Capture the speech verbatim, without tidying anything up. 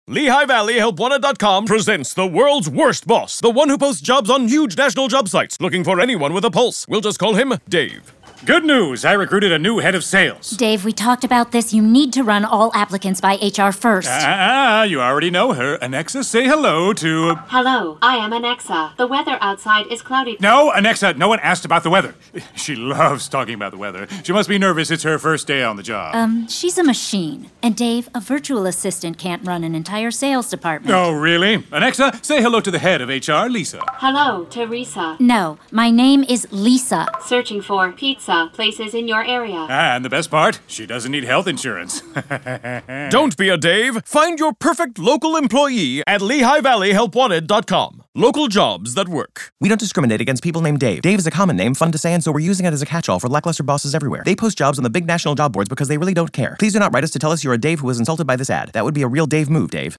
Lehigh Valley Help Wanted dot com presents the world's worst boss, the one who posts jobs on huge national job sites, looking for anyone with a pulse. We'll just call him Dave. Good news! I recruited a new head of sales. Dave, we talked about this. You need to run all applicants by H R first. Ah, you already know her. Anexa, say hello to... Hello, I am Anexa. The weather outside is cloudy. No, Anexa, no one asked about the weather. She loves talking about the weather. She must be nervous. It's her first day on the job. Um, she's a machine. And Dave, a virtual assistant can't run an entire sales department. Oh, really? Anexa, say hello to the head of H R, Lisa. Hello, Teresa. No, my name is Lisa. Searching for pizza places in your area. Ah, and the best part, she doesn't need health insurance. Don't be a Dave. Find your perfect local employee at Lehigh Valley Help Wanted dot com. Local jobs that work. We don't discriminate against people named Dave. Dave is a common name, fun to say, and so we're using it as a catch-all for lackluster bosses everywhere. They post jobs on the big national job boards because they really don't care. Please do not write us to tell us you're a Dave who was insulted by this ad. That would be a real Dave move, Dave.